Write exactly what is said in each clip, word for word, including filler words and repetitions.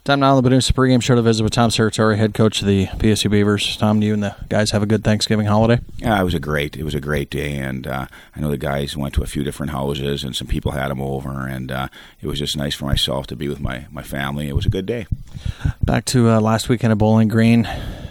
Time now on the Benoist pregame show to visit with Tom Serratore, head coach of the P S U Beavers. Tom, you and the guys have a good Thanksgiving holiday? Yeah, it was a great, it was a great day, and uh, I know the guys went to a few different houses, and some people had them over, and uh, it was just nice for myself to be with my, my family. It was a good day. Back to uh, last weekend at Bowling Green.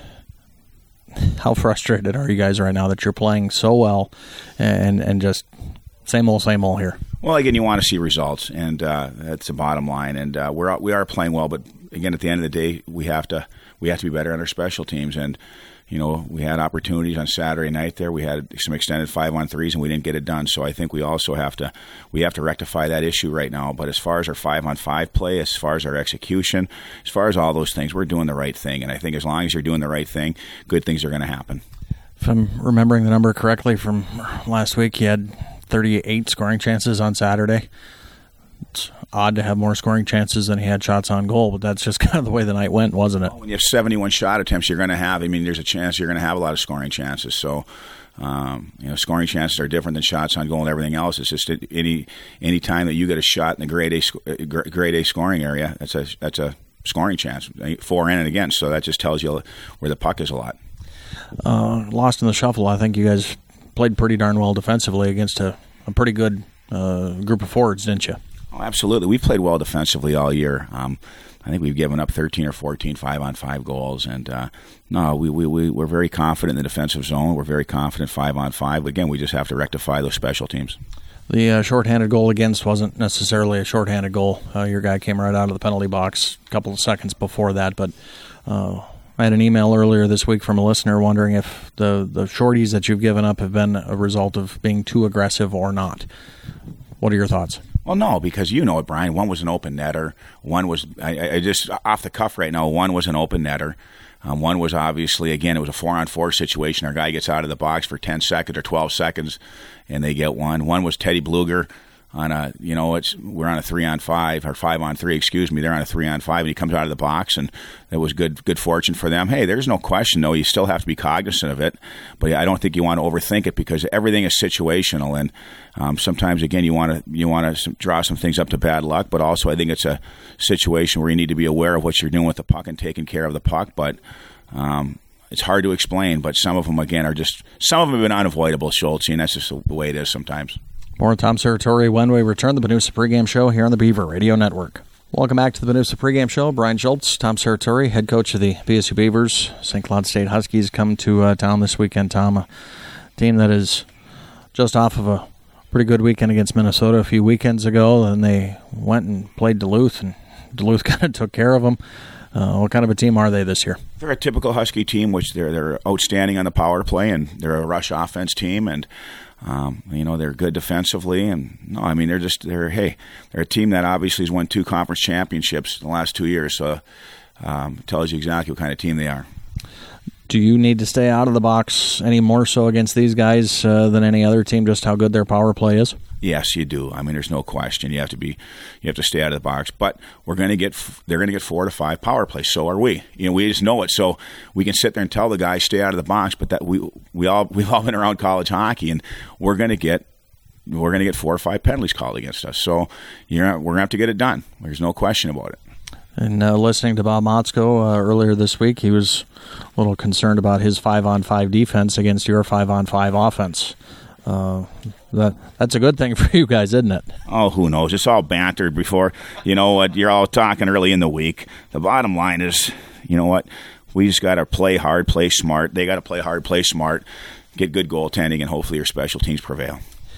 How frustrated are you guys right now that you're playing so well, and and just same old, same old here? Well, again, you want to see results, and uh, that's the bottom line. And uh, we're we are playing well, but again, at the end of the day, we have to we have to be better on our special teams. And you know, we had opportunities on Saturday night there. We had some extended five on threes, and we didn't get it done. So I think we also have to we have to rectify that issue right now. But as far as our five on five play, as far as our execution, as far as all those things, we're doing the right thing. And I think as long as you're doing the right thing, good things are going to happen. If I'm remembering the number correctly from last week, you had thirty-eight scoring chances on Saturday. It's odd to have more scoring chances than he had shots on goal, but that's just kind of the way the night went, wasn't it? When you have seventy-one shot attempts, you're going to have, I mean, there's a chance you're going to have a lot of scoring chances. So, um, you know, scoring chances are different than shots on goal and everything else. It's just any any time that you get a shot in the grade A grade A scoring area, that's a that's a scoring chance, for and against. So that just tells you where the puck is a lot. Uh, lost in the shuffle. I think you guys played pretty darn well defensively against a, a pretty good uh, group of forwards, didn't you? Oh, absolutely. We've played well defensively all year. Um, I think we've given up thirteen or fourteen five-on-five goals. And, uh, no, we, we, we, we're very confident in the defensive zone. We're very confident five-on-five. Again, we just have to rectify those special teams. The uh, shorthanded goal against wasn't necessarily a shorthanded goal. Uh, your guy came right out of the penalty box a couple of seconds before that. But uh, I had an email earlier this week from a listener wondering if the, the shorties that you've given up have been a result of being too aggressive or not. What are your thoughts? Well, no, because you know it, Brian. One was an open netter. One was, I, I just, off the cuff right now, one was an open netter. Um, one was obviously, again, it was a four-on-four situation. Our guy gets out of the box for ten seconds or twelve seconds, and they get one. One was Teddy Bluger on a, you know, it's we're on a three-on-five, or five-on-three, excuse me. They're on a three-on-five, and he comes out of the box, and it was good good fortune for them. Hey, there's no question, though. You still have to be cognizant of it, but I don't think you want to overthink it because everything is situational, and um, sometimes, again, you want to you want to draw some things up to bad luck, but also I think it's a situation where you need to be aware of what you're doing with the puck and taking care of the puck, but um, it's hard to explain, but some of them, again, are just, some of them have been unavoidable, Schultz, and that's just the way it is sometimes. More Tom Serratore when we return the Benoist pregame show here on the Beaver Radio Network. Welcome back to the Benoist pregame show. Brian Schultz, Tom Serratore, head coach of the P S U Beavers. Saint Cloud State Huskies come to uh, town this weekend, Tom. A team that is just off of a pretty good weekend against Minnesota a few weekends ago. Then they went and played Duluth, and Duluth kind of took care of them. Uh, what kind of a team are they this year? They're a typical Husky team, which they're they're outstanding on the power play, and they're a rush offense team, and um, you know they're good defensively. And no, I mean they're just they're hey they're a team that obviously has won two conference championships in the last two years, so um, tells you exactly what kind of team they are. Do you need to stay out of the box any more so against these guys uh, than any other team? Just how good their power play is? Yes, you do. I mean, there's no question. You have to be, you have to stay out of the box. But we're going to get, they're going to get four to five power plays. So are we. You know, we just know it. So we can sit there and tell the guys stay out of the box. But that we we all we've all been around college hockey, and we're going to get we're going to get four or five penalties called against us. So you're we're going to have to get it done. There's no question about it. And uh, listening to Bob Motzko uh, earlier this week, he was a little concerned about his five-on-five defense against your five-on-five offense. Uh, that that's a good thing for you guys, isn't it? Oh, who knows? It's all bantered before. You know what? You're all talking early in the week. The bottom line is, you know what? We just got to play hard, play smart. They got to play hard, play smart, get good goaltending, and hopefully your special teams prevail.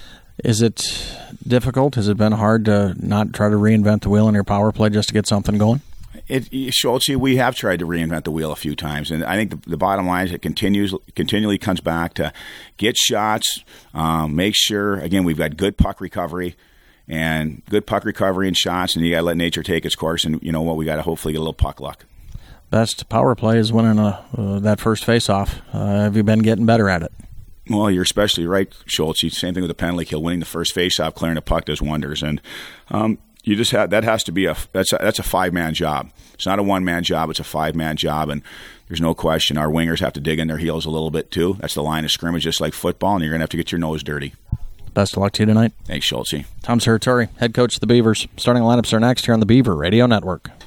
Is it difficult? Has it been hard to not try to reinvent the wheel in your power play just to get something going? It, Schultz, we have tried to reinvent the wheel a few times, and I think the, the bottom line is it continues continually comes back to get shots, um, make sure, again, we've got good puck recovery, and good puck recovery and shots, and you got to let nature take its course, and you know what, we got to hopefully get a little puck luck. Best power play is winning a, uh, that first face-off. Uh, have you been getting better at it? Well, you're especially right, Schultz. Same thing with the penalty kill. Winning the first face-off, clearing the puck does wonders, and um, you just have that has to be a that's a, that's a five-man job. It's not a one-man job; it's a five-man job, and there's no question our wingers have to dig in their heels a little bit too. That's the line of scrimmage, just like football, and you're going to have to get your nose dirty. Best of luck to you tonight. Thanks, Schultz. Tom Serratore, head coach of the Beavers. Starting lineups are next here on the Beaver Radio Network.